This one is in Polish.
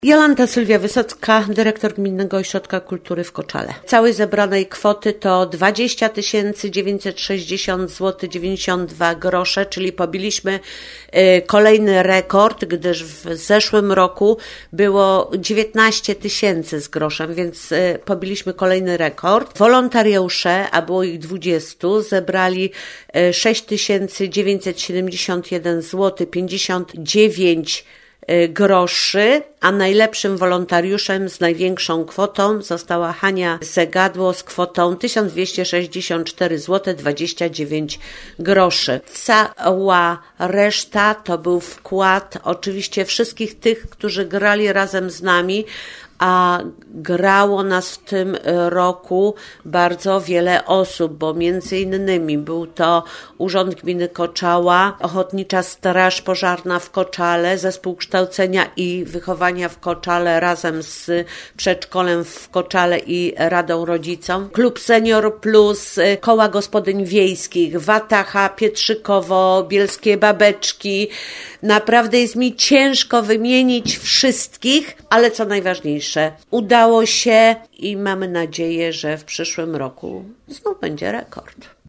Jolanta Sylwia Wysocka, dyrektor Gminnego Ośrodka Kultury w Koczale. Całej zebranej kwoty to 20 960 zł 92 grosze, czyli pobiliśmy kolejny rekord, gdyż w zeszłym roku było 19 000 z groszem, więc pobiliśmy kolejny rekord. Wolontariusze, a było ich 20, zebrali 6 971 zł 59 groszy, a najlepszym wolontariuszem z największą kwotą została Hania Segadło z kwotą 1264 zł 29 groszy. Cała reszta to był wkład oczywiście wszystkich tych, którzy grali razem z nami, a grało nas w tym roku bardzo wiele osób, bo między innymi był to Urząd Gminy Koczała, Ochotnicza Straż Pożarna w Koczale, Zespół Kształcenia i Wychowania w Koczale razem z Przedszkolem w Koczale i Radą Rodzicom, Klub Senior Plus, Koła Gospodyń Wiejskich, Wataha, Pietrzykowo, Bielskie Babeczki. Naprawdę jest mi ciężko wymienić wszystkich, ale co najważniejsze, udało się i mamy nadzieję, że w przyszłym roku znów będzie rekord.